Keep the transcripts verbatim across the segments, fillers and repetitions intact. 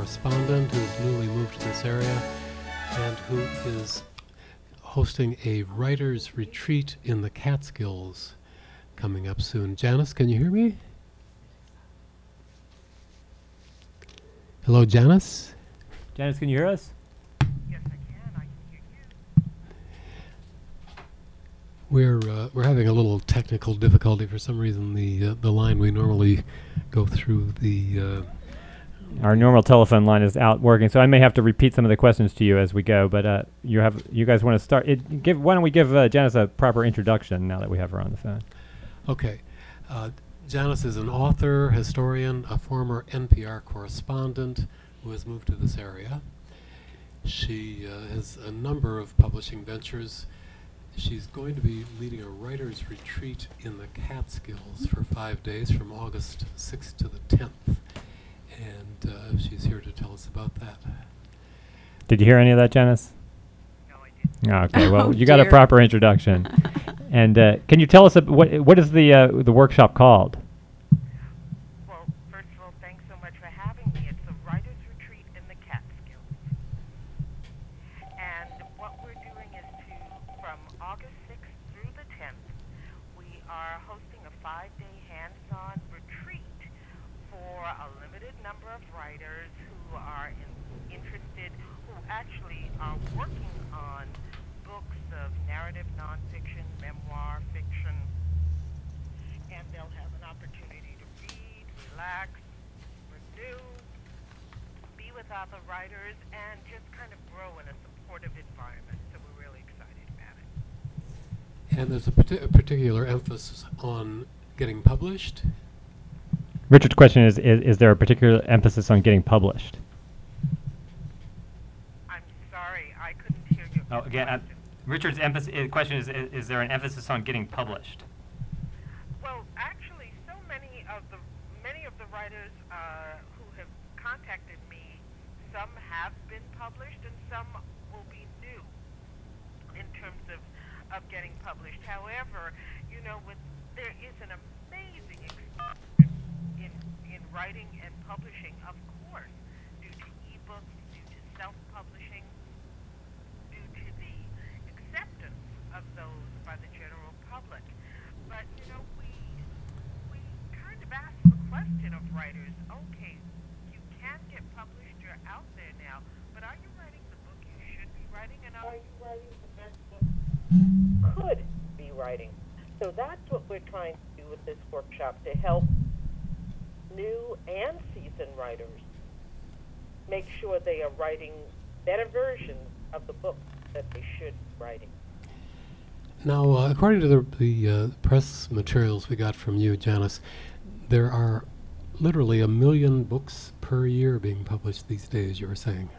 correspondent who's newly moved to this area and who is hosting a writer's retreat in the Catskills coming up soon. Janice, can you hear me? Hello, Janice? Janice, can you hear us? Yes, I can. I can hear you. We're uh, we're having a little technical difficulty for some reason. The uh, the line we normally go through the uh, Our normal telephone line is out working, so I may have to repeat some of the questions to you as we go. But uh, you have you guys want to start? It, give why don't we give uh, Janice a proper introduction now that we have her on the phone? Okay. Uh, Janice is an author, historian, a former N P R correspondent who has moved to this area. She uh, has a number of publishing ventures. She's going to be leading a writer's retreat in the Catskills for five days from August sixth to the tenth. And uh, she's here to tell us about that. Did you hear any of that, Janice? No, I didn't. Oh, okay, well, Oh, you got a dear. proper introduction. And uh, can you tell us ab- what what is the uh, the workshop called? Well, first of all, thanks so much for having me. It's a writer's retreat in the Catskills. And what we're doing is to, from August sixth through the tenth, we are hosting a five-day hands-on retreat for a limited number of writers who are in, interested, who actually are working on books of narrative nonfiction, memoir, fiction, and they'll have an opportunity to read, relax, renew, be with other writers, and just kind of grow in a supportive environment. So we're really excited about it. And there's a, parti- a particular emphasis on getting published. Richard's question is, is is there a particular emphasis on getting published? I'm sorry, I couldn't hear you. Oh, again, uh, Richard's emphasis uh, question is, is is there an emphasis on getting published? Well, actually, so many of the many of the writers uh, who have contacted me, some have been published and some will be new in terms of, of getting published. However, you know, with there is an amazing experience in in writing and publishing, of course, due to ebooks, due to self-publishing, due to the acceptance of those by the general public. But, you know, we we kind of ask the question of writers, okay, you can get published, you're out there now, but are you writing the book you should be writing, and are you writing the best book you could be writing? So that's what we're trying to do with this workshop, to help new and seasoned writers make sure they are writing better versions of the books that they should be writing. Now, uh, according to the, the uh, press materials we got from you, Janice, there are literally a million books per year being published these days, you were saying.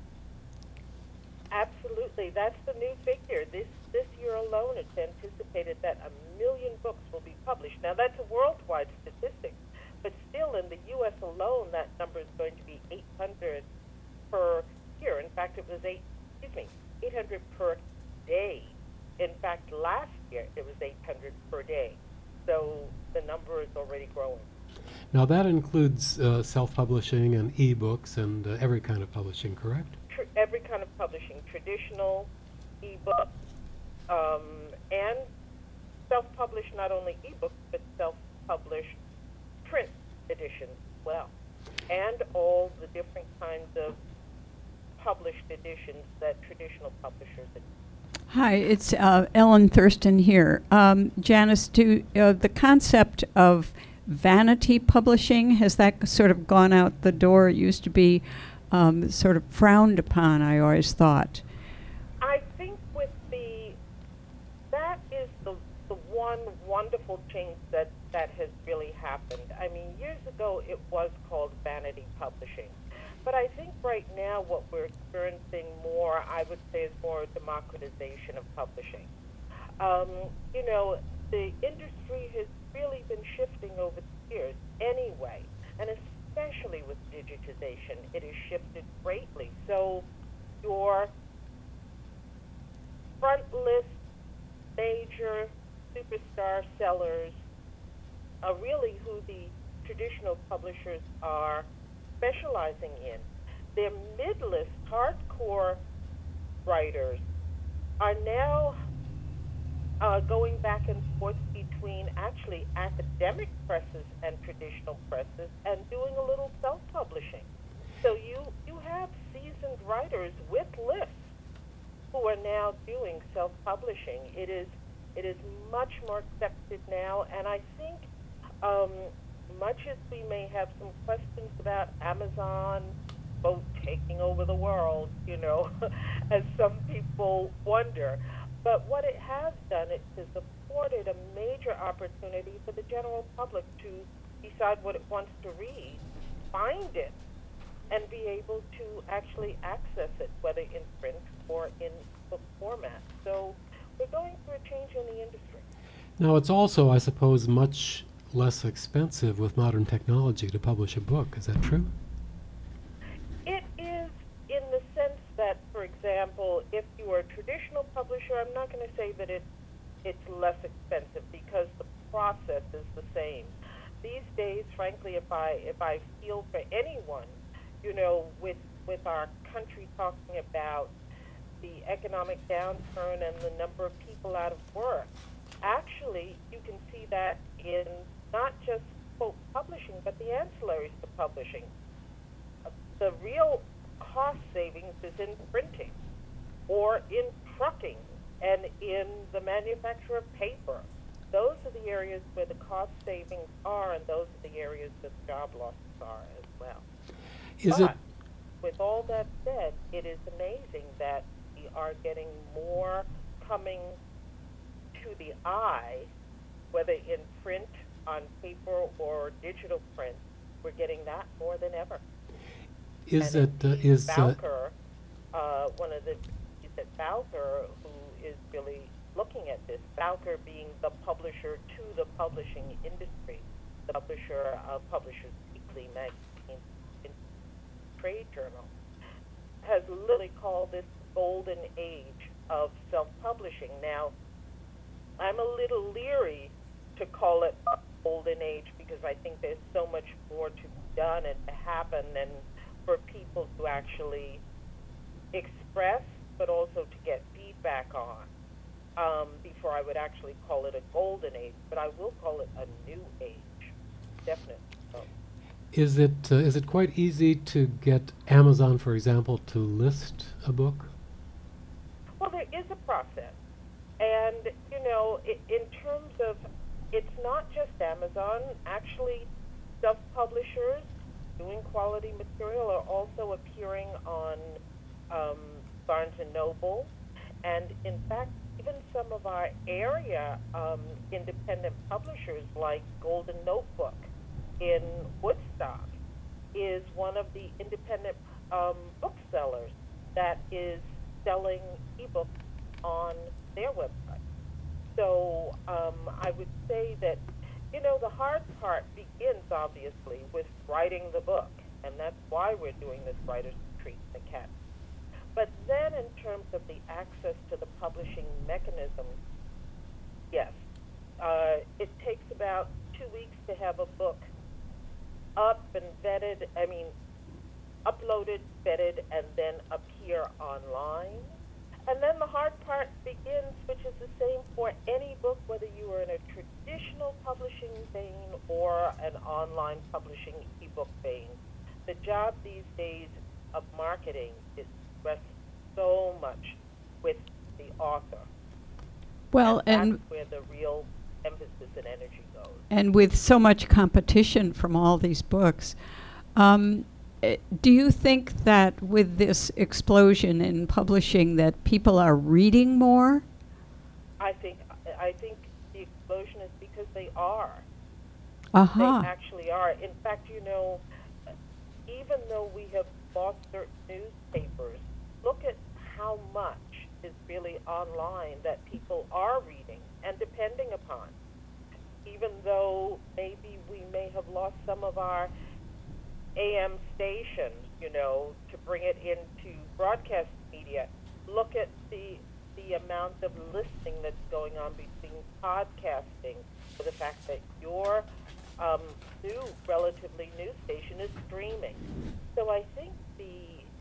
Absolutely. That's the new figure. This this year alone, it's anticipated that a million books will be published. Now, that's a worldwide statistic, but still in the U S alone, that number is going to be eight hundred per year. In fact, it was eight, excuse me, eight hundred per day. In fact, last year, it was eight hundred per day. So the number is already growing. Now, that includes uh, self-publishing and e-books and uh, every kind of publishing, correct? Tr- every kind of publishing, traditional, ebook, um, and self-published, not only ebooks, but self-published print editions as well, and all the different kinds of published editions that traditional publishers do. Hi, it's uh, Ellen Thurston here. Um, Janice, do uh, the concept of vanity publishing, has that sort of gone out the door? It used to be um, sort of frowned upon, I always thought. I think with the, that is the, the one wonderful change that, that has really happened. I mean, years ago it was called vanity publishing. But I think right now what we're experiencing more, I would say, is more democratization of publishing. Um, you know, the industry has really been shifting over the years anyway, and especially with digitization, it has shifted greatly. So your front list major superstar sellers are really who the traditional publishers are specializing in. their mid-list hardcore writers are now uh, going back and forth between actually academic presses and traditional presses and doing a little self-publishing. So you, you have seasoned writers with lists who are now doing self-publishing. It is it is much more accepted now, and I think um, much as we may have some questions about Amazon, both taking over the world, you know, as some people wonder, but what it has done, it has afforded a major opportunity for the general public to decide what it wants to read, find it, and be able to actually access it, whether in print or in book format. So we're going through a change in the industry. Now, it's also, I suppose, much less expensive with modern technology to publish a book. Is that true? It is in the sense that, for example, if you are a traditional publisher, I'm not going to say that it's, it's less expensive because the process is the same. These days, frankly, if I, if I feel for anyone, you know, with, with our country talking about the economic downturn and the number of people out of work, actually, you can see that in not just, quote, publishing, but the ancillaries to publishing. The real cost savings is in printing or in trucking and in the manufacture of paper. Those are the areas where the cost savings are, and those are the areas that job losses are as well. Is but it with all that said, it is amazing that we are getting more coming to the eye, whether in print, on paper, or digital print. We're getting that more than ever. is and it uh, indeed, is uh, Bowker, uh, one of the is it Bowker who is really looking at this. Bowker being the publisher to the publishing industry, the publisher of Publishers Weekly magazine, in trade journal, has literally called this golden age of self-publishing. Now, I'm a little leery to call it a golden age because I think there's so much more to be done and to happen, and for people to actually express, but also to get feedback on, um, before I would actually call it a golden age. But I will call it a new age, definitely. So. is it uh, is it quite easy to get Amazon, for example, to list a book? Well, there is a process. And, you know, I in terms of, it's not just Amazon. Actually, self-publishers doing quality material are also appearing on um, Barnes and Noble. And, in fact, even some of our area um, independent publishers like Golden Notebook in Woodstock is one of the independent um, booksellers that is selling ebooks on their website. So um, I would say that, you know, the hard part begins, obviously, with writing the book, and that's why we're doing this Writers' Retreat in the Cat. But then in terms of the access to the publishing mechanism, yes, uh, it takes about two weeks to have a book up and vetted, I mean, uploaded, vetted, and then appear online. And then the hard part begins, which is the same for any book, whether you are in a traditional publishing vein or an online publishing ebook vein. The job these days of marketing is rests so much with the author. Well, and and that's where the real emphasis and energy goes. and with so much competition from all these books, um, eh, do you think that with this explosion in publishing that people are reading more? I think I think the explosion is because they are. Aha. They actually are. In fact, you know, even though we have lost certain newspapers, look at how much is really online that people are reading and depending upon. Even though maybe we may have lost some of our A M stations, you know, to bring it into broadcast media, look at the the amount of listening that's going on between podcasting, for the fact that your um, new, relatively new station is streaming. So I think the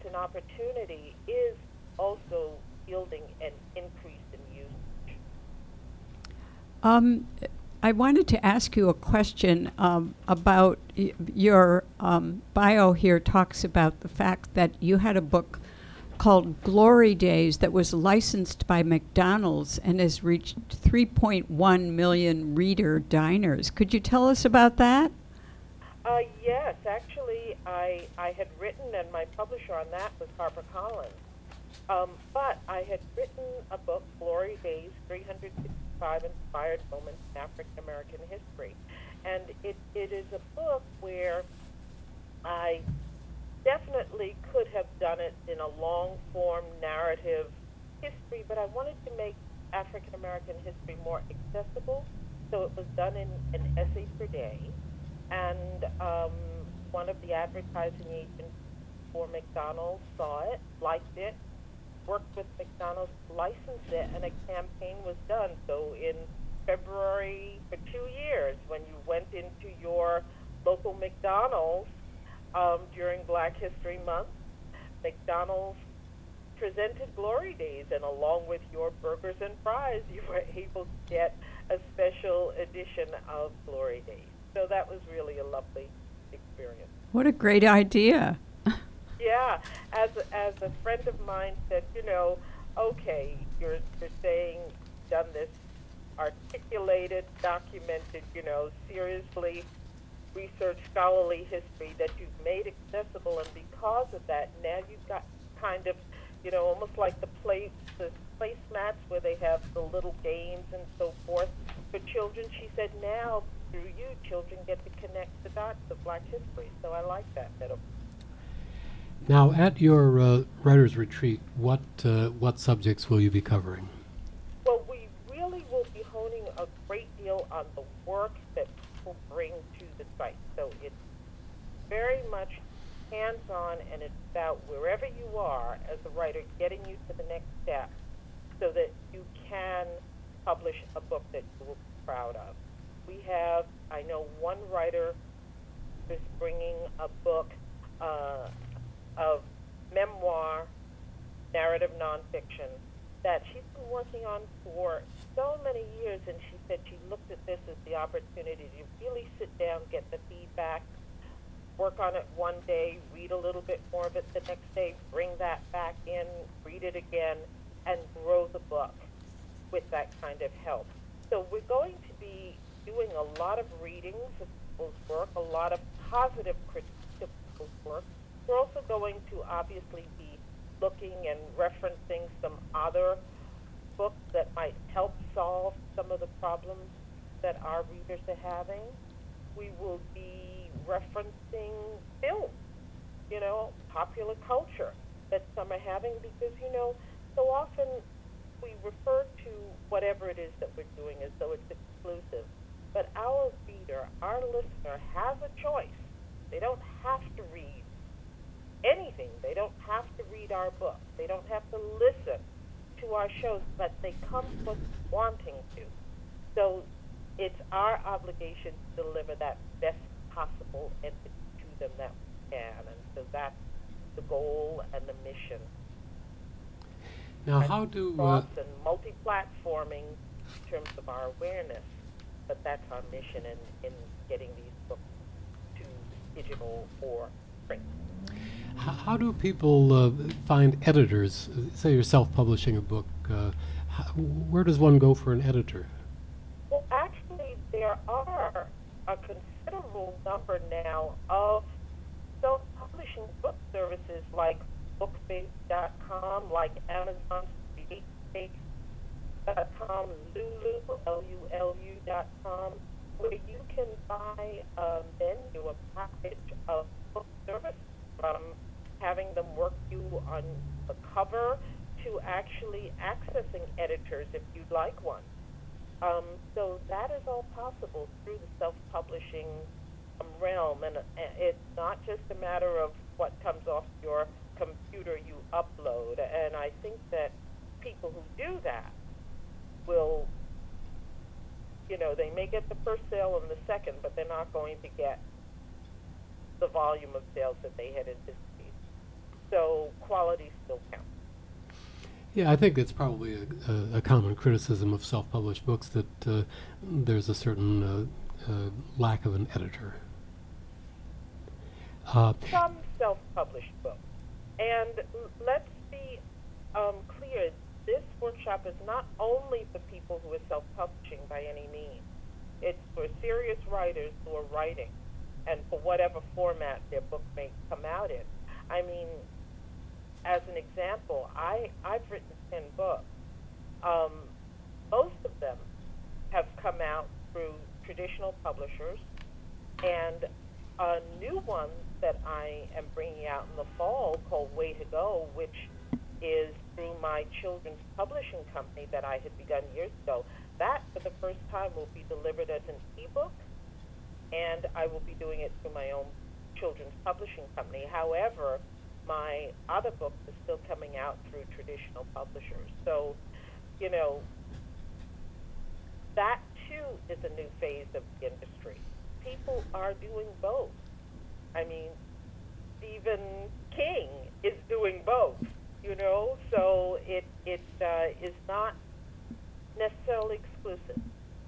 an opportunity is also yielding an increase in usage. Um, I wanted to ask you a question um, about y- your um, bio here talks about the fact that you had a book called Glory Days that was licensed by McDonald's and has reached three point one million reader diners. Could you tell us about that? Uh, yes, actually, I, I had written, and my publisher on that was HarperCollins. Um, but I had written a book, Glory Days, three hundred sixty-five Inspired Moments in African American History. And it, it is a book where I definitely could have done it in a long-form narrative history, but I wanted to make African American history more accessible, so it was done in an essay per day. And um, one of the advertising agents for McDonald's saw it, liked it, worked with McDonald's to license it, and a campaign was done. So in February, for two years, when you went into your local McDonald's um, during Black History Month, McDonald's presented Glory Days, and along with your burgers and fries, you were able to get a special edition of Glory Days. So that was really a lovely experience. What a great idea. Yeah, as a, as a friend of mine said, you know, okay, you're you're saying you've done this articulated, documented, you know, seriously researched scholarly history that you've made accessible, and because of that, now you've got kind of, you know, almost like the play the placemats where they have the little games and so forth for children. She said now through you, children get to connect the dots of Black history. So I like that metaphor. Now, at your uh, writers' retreat, what uh, what subjects will you be covering? Well, we really will be honing a great deal on the work that people bring to the site. So it's very much hands-on, and it's about wherever you are as a writer, getting you to the next step so that you can publish a book that you will be proud of. We have, I know one writer is bringing a book uh, of memoir, narrative nonfiction that she's been working on for so many years, and she said she looked at this as the opportunity to really sit down, get the feedback, work on it one day, read a little bit more of it the next day, bring that back in, read it again, and grow the book with that kind of help. So we're going to be doing a lot of readings of people's work, a lot of positive critiques of people's work. We're also going to obviously be looking and referencing some other books that might help solve some of the problems that our readers are having. We will be referencing film, you know, popular culture that some are having, because, you know, so often we refer to whatever it is that we're doing as though it's exclusive. But our reader, our listener, has a choice. They don't have to read anything. They don't have to read our book. They don't have to listen to our shows, but they come to us wanting to. So it's our obligation to deliver that best possible entity to them that we can. And so that's the goal and the mission. Now, And how do uh, cross and multi-platforming in terms of our awareness, but that's our mission in, in getting these books to digital or print. h- how do people uh, find editors? Say you're self-publishing a book. Uh, h- where does one go for an editor? Well, actually, there are a considerable number now of self-publishing book services like bookbase dot com, like Amazon's createbase dot com, Lulu, L U L U dot com, where you can buy a menu, a package of book services, from having them work you on the cover to actually accessing editors if you'd like one. Um, so that is all possible through the self-publishing um, realm, and uh, it's not just a matter of what comes off your computer you upload, and I think that people who do that will, you know, they may get the first sale and the second, but they're not going to get the volume of sales that they had anticipated. So quality still counts. Yeah, I think it's probably a, a, a common criticism of self-published books that uh, there's a certain uh, uh, lack of an editor. Uh, Some self-published books. And l- let's be um, clear, this workshop is not only for people who are self-publishing by any means. It's for serious writers who are writing, and for whatever format their book may come out in. I mean, as an example, I, I've written ten books. Um, most of them have come out through traditional publishers, and a new one that I am bringing out in the fall called Way to Go, which is through my children's publishing company that I had begun years ago. That, for the first time, will be delivered as an ebook, and I will be doing it through my own children's publishing company. However, my other book is still coming out through traditional publishers. So, you know, that too is a new phase of the industry. People are doing both. I mean, Stephen King is doing both, you know, so it, it uh, is not necessarily exclusive.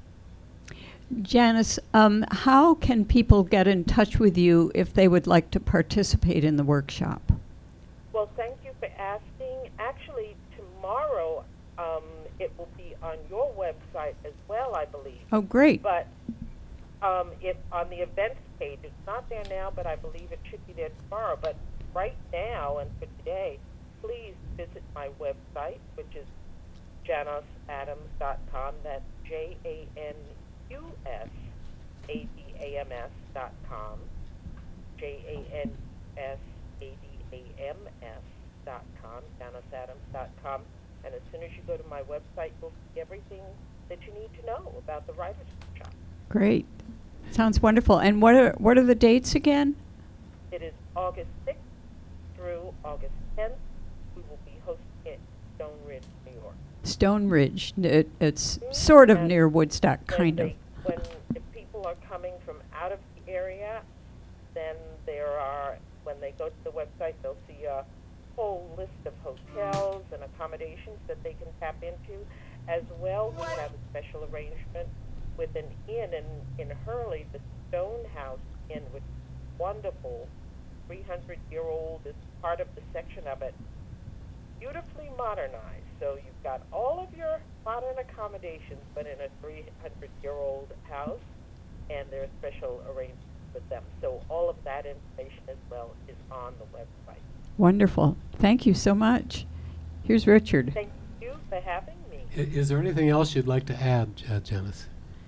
Janice, um, how can people get in touch with you if they would like to participate in the workshop? Well, thank you for asking. Actually, tomorrow um, it will be on your website as well, I believe. Oh, great. But um, if on the events page, it's not there now, but I believe it should be there tomorrow. But right now and for today, please visit my website, which is janos adams dot com. That's J A N U S A D A M S dot com. J A N S A D A M S dot com, janos adams dot com. And as soon as you go to my website, you'll see everything that you need to know about the Writers' Workshop. Great. Sounds wonderful. And what are what are the dates again? It is August sixth through August tenth. We will be hosting it in Stone Ridge, New York. Stone Ridge. It, it's Mhm. sort of And near Woodstock, When kind of. they- When if people are coming from out of the area, then there are, when they go to the website, they'll see a whole list of hotels and accommodations that they can tap into. As well, we have a special arrangement with an inn in, in Hurley, the Stonehouse Inn, which is wonderful, three hundred year old is part of the section of it, beautifully modernized. So you've got all of your modern accommodations, but in a three hundred year old house, and there are special arrangements with them. So all of that information as well is on the website. Wonderful. Thank you so much. Here's Richard. Thank you for having me. I- is there anything else you'd like to add, uh, Janice?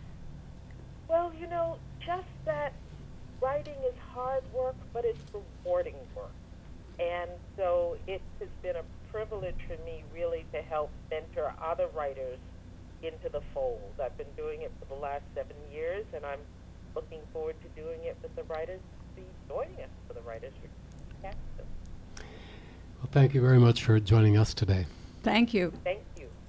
Well, you know, just that writing is hard work, but it's rewarding work. And so it has been a privilege for me really to help mentor other writers into the fold. I've been doing it for the last seven years, and I'm looking forward to doing it with the writers who will be joining us for the Writers' Retreat. Well, thank you very much for joining us today. Thank you. Thank you.